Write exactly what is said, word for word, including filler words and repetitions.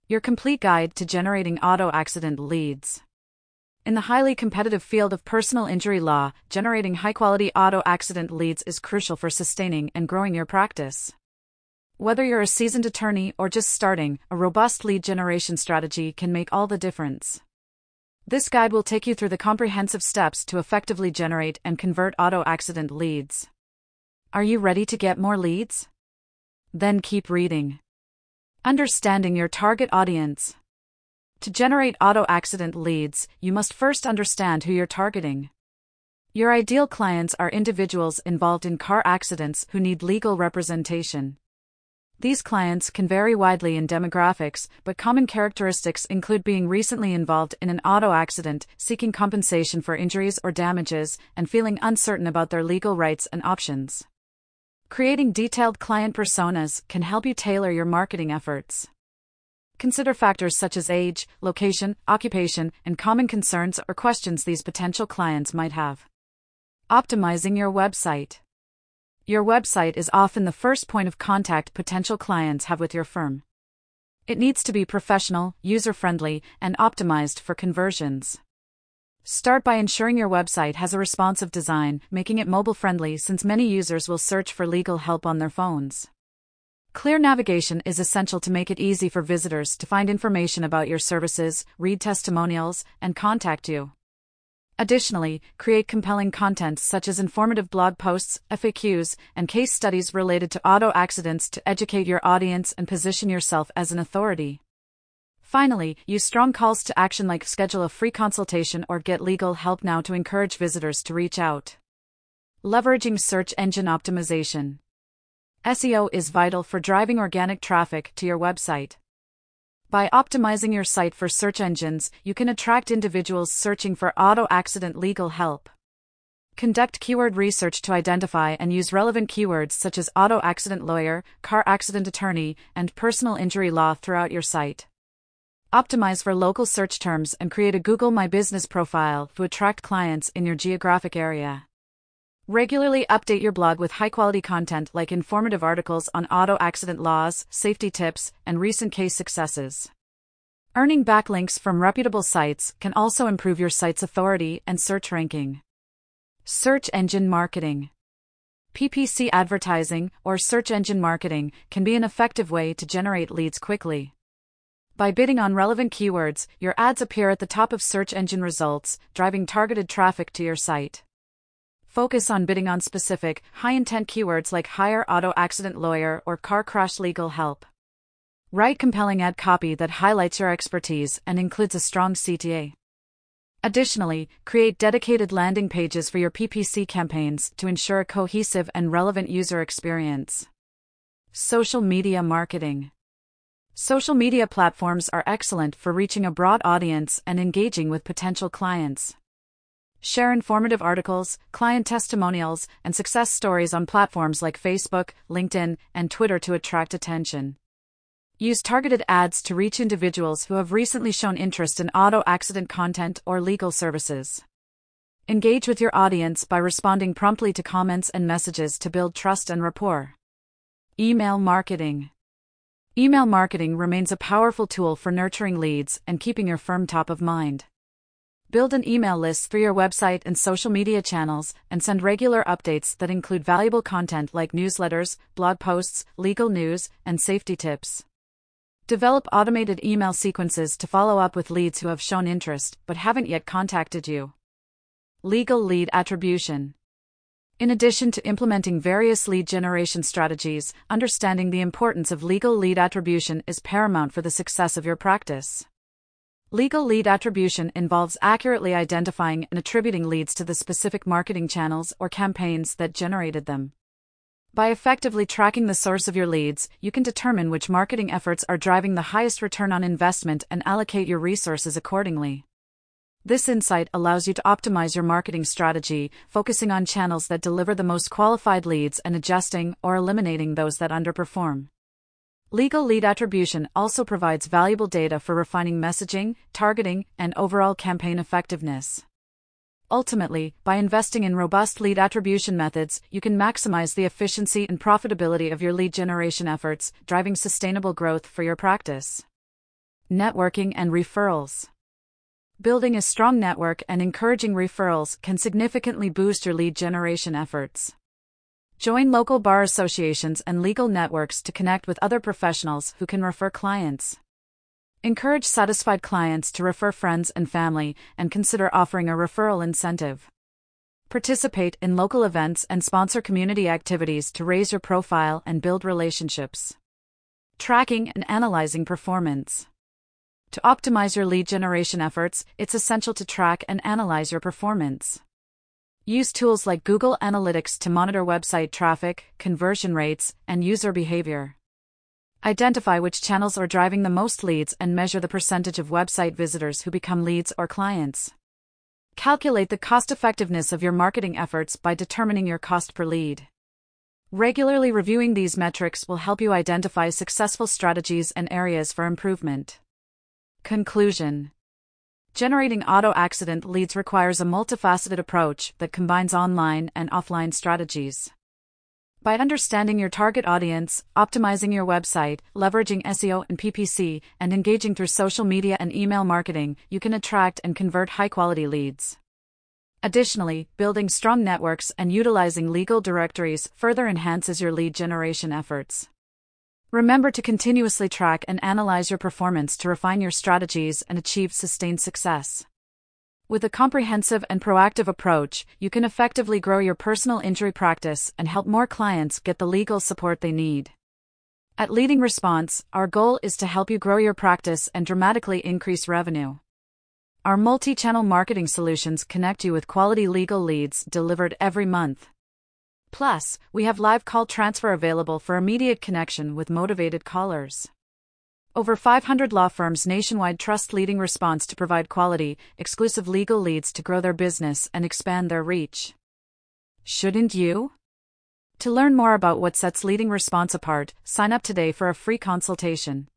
Your complete guide to generating auto accident leads. In the highly competitive field of personal injury law, generating high-quality auto accident leads is crucial for sustaining and growing your practice. Whether you're a seasoned attorney or just starting, a robust lead generation strategy can make all the difference. This guide will take you through the comprehensive steps to effectively generate and convert auto accident leads. Are you ready to get more leads? Then keep reading. Understanding your target audience. To generate auto accident leads, you must first understand who you're targeting. Your ideal clients are individuals involved in car accidents who need legal representation. These clients can vary widely in demographics, but common characteristics include being recently involved in an auto accident, seeking compensation for injuries or damages, and feeling uncertain about their legal rights and options. Creating detailed client personas can help you tailor your marketing efforts. Consider factors such as age, location, occupation, and common concerns or questions these potential clients might have. Optimizing your website. Your website is often the first point of contact potential clients have with your firm. It needs to be professional, user-friendly, and optimized for conversions. Start by ensuring your website has a responsive design, making it mobile-friendly since many users will search for legal help on their phones. Clear navigation is essential to make it easy for visitors to find information about your services, read testimonials, and contact you. Additionally, create compelling content such as informative blog posts, F A Qs, and case studies related to auto accidents to educate your audience and position yourself as an authority. Finally, use strong calls to action like schedule a free consultation or get legal help now to encourage visitors to reach out. Leveraging search engine optimization. S E O is vital for driving organic traffic to your website. By optimizing your site for search engines, you can attract individuals searching for auto accident legal help. Conduct keyword research to identify and use relevant keywords such as auto accident lawyer, car accident attorney, and personal injury law throughout your site. Optimize for local search terms and create a Google My Business profile to attract clients in your geographic area. Regularly update your blog with high-quality content like informative articles on auto accident laws, safety tips, and recent case successes. Earning backlinks from reputable sites can also improve your site's authority and search ranking. Search engine marketing. P P C advertising, or search engine marketing, can be an effective way to generate leads quickly. By bidding on relevant keywords, your ads appear at the top of search engine results, driving targeted traffic to your site. Focus on bidding on specific, high-intent keywords like hire auto accident lawyer or car crash legal help. Write compelling ad copy that highlights your expertise and includes a strong C T A. Additionally, create dedicated landing pages for your P P C campaigns to ensure a cohesive and relevant user experience. Social media marketing. Social media platforms are excellent for reaching a broad audience and engaging with potential clients. Share informative articles, client testimonials, and success stories on platforms like Facebook, LinkedIn, and Twitter to attract attention. Use targeted ads to reach individuals who have recently shown interest in auto accident content or legal services. Engage with your audience by responding promptly to comments and messages to build trust and rapport. Email marketing. Email marketing remains a powerful tool for nurturing leads and keeping your firm top of mind. Build an email list through your website and social media channels, and send regular updates that include valuable content like newsletters, blog posts, legal news, and safety tips. Develop automated email sequences to follow up with leads who have shown interest but haven't yet contacted you. Legal lead attribution. In addition to implementing various lead generation strategies, understanding the importance of legal lead attribution is paramount for the success of your practice. Legal lead attribution involves accurately identifying and attributing leads to the specific marketing channels or campaigns that generated them. By effectively tracking the source of your leads, you can determine which marketing efforts are driving the highest return on investment and allocate your resources accordingly. This insight allows you to optimize your marketing strategy, focusing on channels that deliver the most qualified leads and adjusting or eliminating those that underperform. Legal lead attribution also provides valuable data for refining messaging, targeting, and overall campaign effectiveness. Ultimately, by investing in robust lead attribution methods, you can maximize the efficiency and profitability of your lead generation efforts, driving sustainable growth for your practice. Networking and referrals. Building a strong network and encouraging referrals can significantly boost your lead generation efforts. Join local bar associations and legal networks to connect with other professionals who can refer clients. Encourage satisfied clients to refer friends and family, and consider offering a referral incentive. Participate in local events and sponsor community activities to raise your profile and build relationships. Tracking and analyzing performance. To optimize your lead generation efforts, it's essential to track and analyze your performance. Use tools like Google Analytics to monitor website traffic, conversion rates, and user behavior. Identify which channels are driving the most leads and measure the percentage of website visitors who become leads or clients. Calculate the cost-effectiveness of your marketing efforts by determining your cost per lead. Regularly reviewing these metrics will help you identify successful strategies and areas for improvement. Conclusion. Generating auto-accident leads requires a multifaceted approach that combines online and offline strategies. By understanding your target audience, optimizing your website, leveraging S E O and P P C, and engaging through social media and email marketing, you can attract and convert high-quality leads. Additionally, building strong networks and utilizing legal directories further enhances your lead generation efforts. Remember to continuously track and analyze your performance to refine your strategies and achieve sustained success. With a comprehensive and proactive approach, you can effectively grow your personal injury practice and help more clients get the legal support they need. At Leading Response, our goal is to help you grow your practice and dramatically increase revenue. Our multi-channel marketing solutions connect you with quality legal leads delivered every month. Plus, we have live call transfer available for immediate connection with motivated callers. Over five hundred law firms nationwide trust Leading Response to provide quality, exclusive legal leads to grow their business and expand their reach. Shouldn't you? To learn more about what sets Leading Response apart, sign up today for a free consultation.